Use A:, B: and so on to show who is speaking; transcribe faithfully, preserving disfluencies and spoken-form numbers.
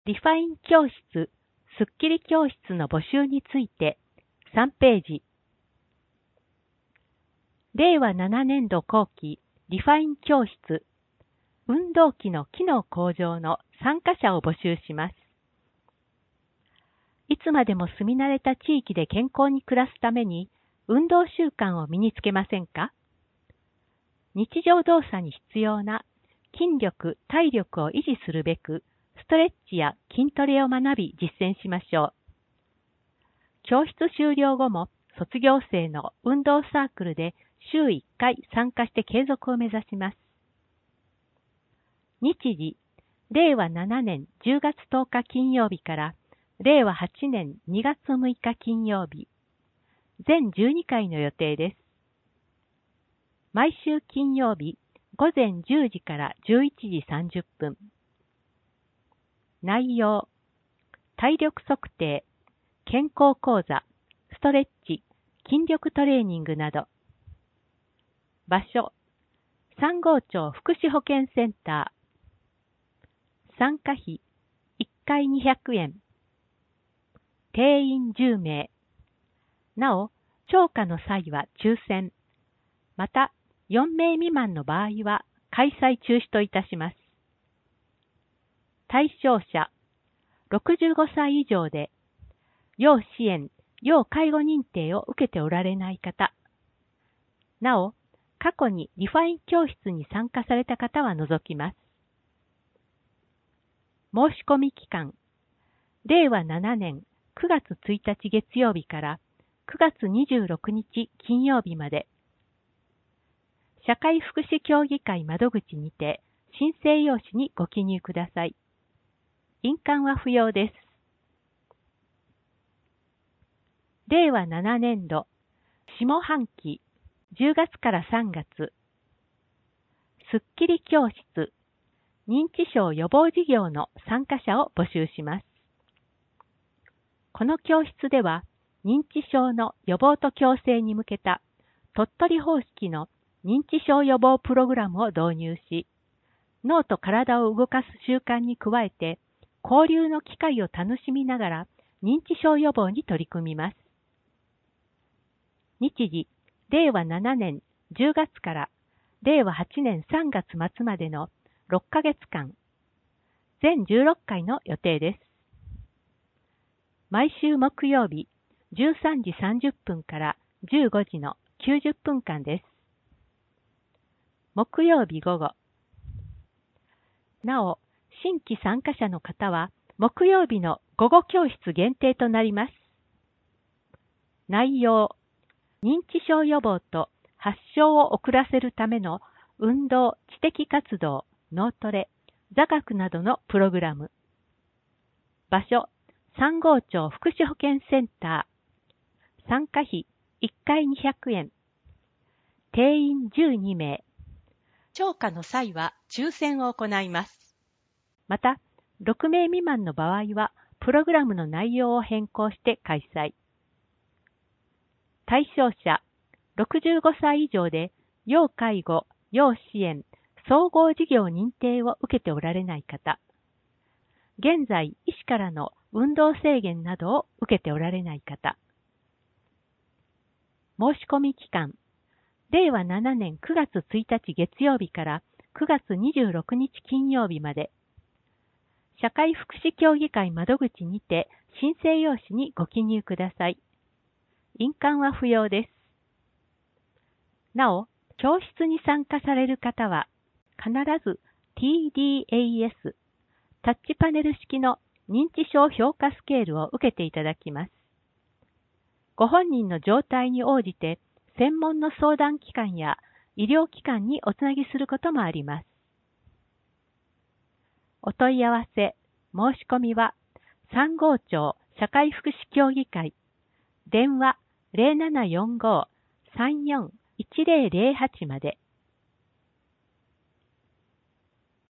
A: リファイン教室、スッキリ教室の募集についてさんページ。れいわななねんど後期リファイン教室、運動器の機能向上の参加者を募集します。いつまでも住み慣れた地域で健康に暮らすために運動習慣を身につけませんか？日常動作に必要な筋力、体力を維持するべく、ストレッチや筋トレを学び実践しましょう。教室終了後も卒業生の運動サークルで週いっかい参加して継続を目指します。日時、れいわななねんじゅうがつとおか金曜日かられいわはちねんにがつむいか金曜日、全じゅうにかいの予定です。毎週金曜日、ごぜんじゅうじからじゅういちじさんじゅっぷん。内容、体力測定、健康講座、ストレッチ、筋力トレーニングなど。場所、さんごうちょう福祉保健センター。参加費、いっかいにひゃくえん。定員じゅうめい。なお、聴講の際は抽選。また、よんめい未満の場合は開催中止といたします。対象者、ろくじゅうごさい以上で、要支援、要介護認定を受けておられない方。なお、過去にリファイン教室に参加された方は除きます。申し込み期間、れいわななねんくがつついたち月曜日からくがつにじゅうろくにち金曜日まで。社会福祉協議会窓口にて申請用紙にご記入ください。印鑑は不要です。れいわななねんど下半期じゅうがつからさんがつ、スッキリ教室、認知症予防事業の参加者を募集します。この教室では、認知症の予防と矯正に向けた鳥取方式の認知症予防プログラムを導入し、脳と体を動かす習慣に加えて、交流の機会を楽しみながら認知症予防に取り組みます。日時、れいわななねんじゅうがつかられいわはちねんさんがつまつまでのろっかげつかん、全じゅうろっかいの予定です。毎週木曜日、じゅうさんじさんじゅっぷんからじゅうごじのきゅうじゅっぷんかんです。木曜日午後。なお、新規参加者の方は、木曜日の午後教室限定となります。内容、認知症予防と発症を遅らせるための運動、知的活動、脳トレ、座学などのプログラム。場所、さんごうちょう福祉保健センター。参加費いっかいにひゃくえん。定員じゅうにめい。聴講の際は抽選を行います。また、ろくめい未満の場合は、プログラムの内容を変更して開催。対象者、ろくじゅうごさい以上で、要介護、要支援、総合事業認定を受けておられない方。現在、医師からの運動制限などを受けておられない方。申し込み期間、れいわななねんくがつついたち月曜日からくがつにじゅうろくにち金曜日まで。社会福祉協議会窓口にて申請用紙にご記入ください。印鑑は不要です。なお、教室に参加される方は、必ず ティーディーエーエス、タッチパネル式の認知症評価スケールを受けていただきます。ご本人の状態に応じて、専門の相談機関や医療機関におつなぎすることもあります。お問い合わせ、申し込みは、さんごうちょう社会福祉協議会、電話 ゼロななよんご さんよんいちゼロゼロはちまで。